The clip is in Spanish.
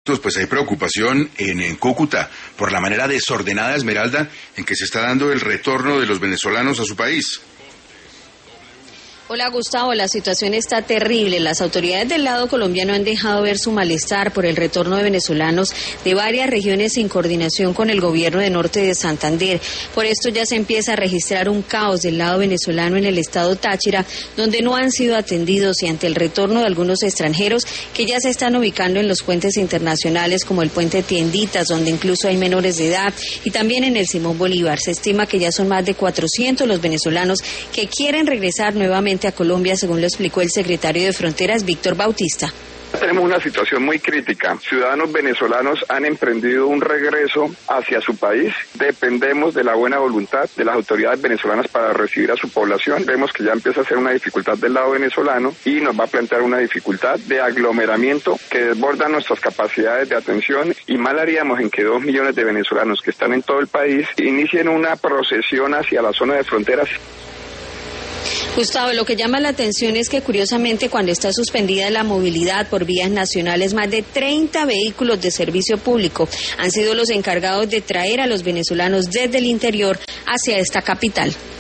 Pues hay preocupación en Cúcuta por la manera desordenada, Esmeralda, en que se está dando el retorno de los venezolanos a su país. Hola Gustavo, la situación está terrible. Las autoridades del lado colombiano han dejado ver su malestar por el retorno de venezolanos de varias regiones sin coordinación con el gobierno de Norte de Santander. Por esto ya se empieza a registrar un caos del lado venezolano en el estado Táchira, donde no han sido atendidos y ante el retorno de algunos extranjeros que ya se están ubicando en los puentes internacionales como el puente Tienditas, donde incluso hay menores de edad, y también en el Simón Bolívar. Se estima que ya son más de 400 los venezolanos que quieren regresar nuevamente a Colombia, según lo explicó el secretario de Fronteras, Víctor Bautista. Tenemos una situación muy crítica. Ciudadanos venezolanos han emprendido un regreso hacia su país. Dependemos de la buena voluntad de las autoridades venezolanas para recibir a su población. Vemos que ya empieza a ser una dificultad del lado venezolano y nos va a plantear una dificultad de aglomeramiento que desborda nuestras capacidades de atención, y mal haríamos en que 2 millones de venezolanos que están en todo el país inicien una procesión hacia la zona de fronteras. Gustavo, lo que llama la atención es que curiosamente cuando está suspendida la movilidad por vías nacionales, más de 30 vehículos de servicio público han sido los encargados de traer a los venezolanos desde el interior hacia esta capital.